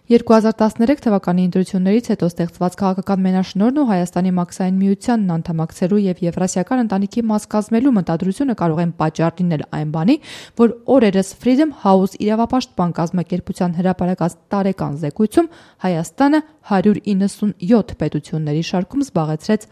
2013 թվականի ընտրություններից հետո ստեղծված քաղաքական մենաշնորհն ու Հայաստանի մաքսային միությանն անդամակցելու եւ Եվրասիական ընտանիքի մաս կազմելու մտադրությունը կարող են պատճառ լինել այն բանի, որ օրերս Freedom House իրավապաշտպան կազմակերպության հրապարակած տարեկան զեկույցում Հայաստանը 197 պետությունների շարքում զբաղեցրեց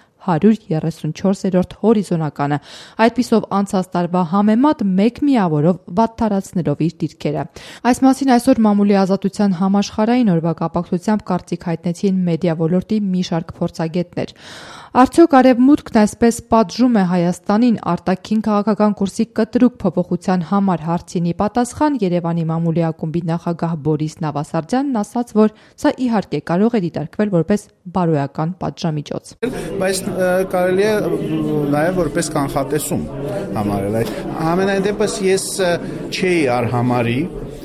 134-րդ հորիզոնականը, այդպիսով անցած տարվա համեմատ մեկ միավորով վատթարացնելով իր դիրքերը։ Այս մասին այսօր Մամուլի ազատության համաշխարհային օրվա կապակցությամբ կարծիք հայտնեցին մեդիա ոլորտի մի շարք փորձագետներ։ Արդյոք Արևմուտքն այսպես պատժում է Հայաստանին արտաքին քաղաքական կուրսի կտրուկ փոփոխության համար հարցինի պատասխան Երևանի Մամուլի ակումբի նախագահ Բորիս Նավասարդյանն ասաց, որ սա իհարկե կարող է դիտարկվել որպես բարոյական պատժամիջոց։ Բայց կարելի է նաև որպես կանխատեսում համարել այդ։ Համենայն դեպս ես չէի արհամարի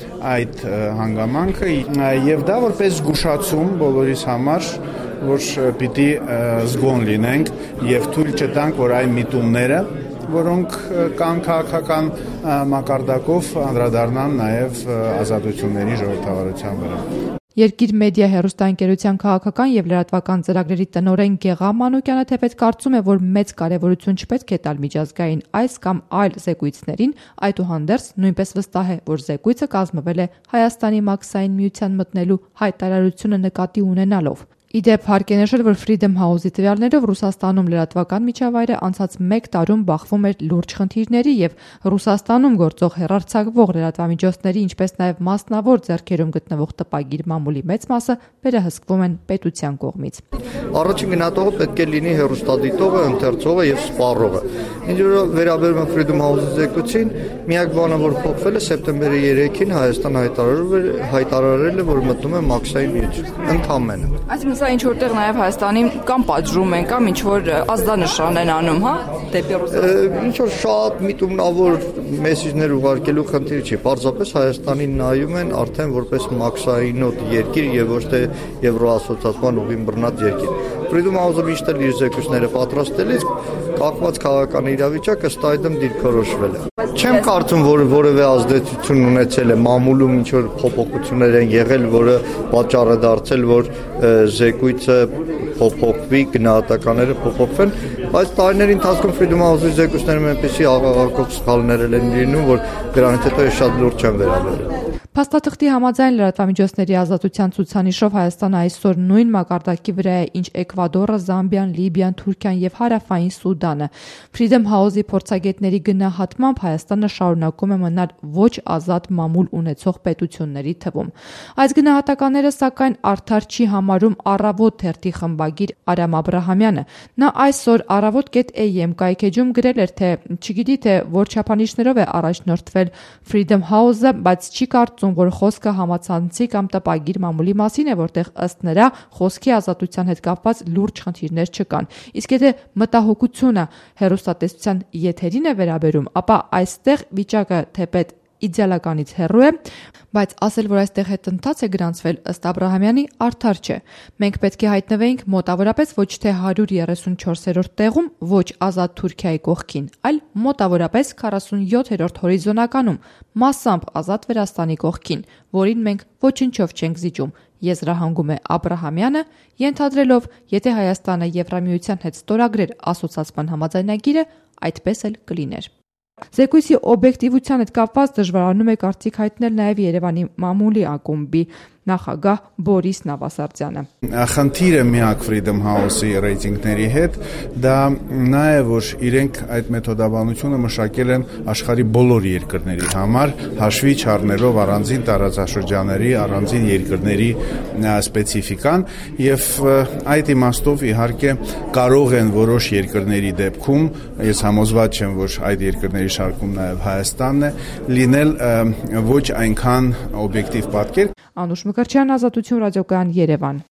այդ հանգամանքը եւ դա որպես զգուշացում բոլորիս համար, որ պիտի զգոն լինենք եւ թույլ չտանք, որ այն միտումները, որոնք կան քաղաքական մակարդակով, անդրադառնան նաեւ ազատությունների ժողովրդավարության վրա։ Երկիր մեդիա հեռուստաընկերության քաղաքական եւ լրատվական ծրագրերի տնօրեն Գեղամ Մանուկյանը թեպետ կարծում է, որ մեծ կարեւորություն չպետք է տալ միջազգային այս կամ այլ զեկույցներին, այդուհանդերձ նույնպես վստահ է, որ զեկույցը կազմվել է Հայաստանի մաքսային միության մտնելու հայտարարությունը նկատի ունենալով։ Իդեպ հարկ է նշել, որ Freedom House-ի տվյալներով Ռուսաստանում լրատվական միջավայրը անցած մեկ տարում բախվում էր լուրջ խնդիրների եւ Ռուսաստանում գործող հեռարձակվող լրատվամիջոցների, ինչպես նաեւ մասնավոր ձեռքերում գտնվող տպագիր մամուլի մեծ մասը վերահսկվում են պետության կողմից։ Առաջին գնահատողը պետք է լինի հեռուստադիտողը, ընթերցողը եւ սպառողը։ Ինչ որ վերաբերում է Freedom House-ի զեկույցին, միակ բանը, որ փոխվել է սեպտեմբերի 3-ին Հայաստան հայտարարել է, որ մտնում է մաքսային միություն։ Ընդհանրապես Սա ինչ որտեղ նաև Հայաստանին կամ պատժում են, կամ ինչ որ ազդանշան են անում, հա, դեպի Ռուսաստան։ Ինչ որ շատ միտումնավոր մեսիջներ ուղարկելու խնդիր չի, պարզապես Հայաստանին նայում են արդեն որպես մաքսայինոտ երկիր եւ ոչ թե Եվրոասոցիացիան ուղին բռնած երկիր։ Freedom House-ը միշտ էլ իր զեկույցները պատրաստելիս կախված քաղաքական իրավիճակը ըստ այդմ դիրքորոշվել է։ Չեմ կարծում, որ որևէ ազդեցություն ունեցել է մամուլում ինչ որ փոփոխություններ են եղել, որը պատճառ է դարձել, որ զեկույցը փոփոխվի, գնահատականները փոփոխվեն, բայց տարիների ընթացքում Freedom House-ի զեկույցներում այնպեսի աղաղակող սխալներ են լինում, որ դրանից հետո շատ լուրջ չեն վերաբերել։ Փաստաթղթի համաձայն լրատվամիջոցների ազատության ցուցանիշով Հայաստանը այսօր նույն մակարդակի վրա է, ինչ Էկվադորը, Զամբիան, Լիբիան, Թուրքիան եւ Հարավային Սուդանը։ Freedom House-ի փորձագետների գնահատմամբ Հայաստանը շարունակում է մնալ ոչ ազատ մամուլ ունեցող պետությունների թվում։ Այս գնահատականները սակայն արդար չի համարում Առավոտ թերթի խմբագիր Արամ Աբրահամյանը։ Նա այսօր Առավոտ.am կայքեջում գրել էր, թե չգիտի թե որ չափանիշներով է առաջնորդվել Freedom House-ը, բայց չի կարծում, որ խոսքը համացանցի կամ տպագիր մամուլի մասին է, որտեղ ըստ նրա խոսքի ազատության հետ կապված լուրջ խնդիրներ չկան։ Իսկ եթե մտահոգությունը հեռուստատեսության եթերին է վերաբերում, ապա այստեղ վիճակը թեպետ իդեալականից հեռու է, բայց ասել, որ այստեղ հետընթաց է գրանցվել, ըստ Աբրահամյանի, արդար չէ։ Մենք պետք է հայտնվեինք մոտավորապես ոչ թե 134-րդ տեղում, ոչ ազատ Թուրքիայի կողքին, այլ մոտավորապես 47-րդ հորիզոնականում, մասամբ ազատ Վրաստանի կողքին, որին մենք ոչնչով չենք զիջում, եզրահանգում է Աբրահամյանը, ենթադրելով, եթե Հայաստանը Եվրամիության հետ ստորագրեր ասոցիացման համաձայնագիրը, այդպես էլ կլիներ։ Զեկույցի օբյեկտիվության հետ կապված դժվարանում է կարծիք հայտնել նաև Երևանի Մամուլի ակումբի նախագահ Բորիս Նավասարդյանը։ Խնդիրը միակ Freedom House-ի ռեյտինգների հետ դա նա է, որ իրենք այդ մեթոդաբանությունը մշակել են աշխարհի բոլոր երկրների համար, հաշվի չառնելով առանձին տարածաշրջանների, առանձին երկրների սպეციფიკան եւ այդ իմաստով իհարկե կարող են որոշ երկրների դեպքում, ես համոզված եմ, որ այդ երկրների շարքում նաեւ Հայաստանն է, լինել ոչ այնքան օբյեկտիվ պատկեր։ Անուշ Մկրտչյան, Ազատություն ռադիոկայան, Երևան։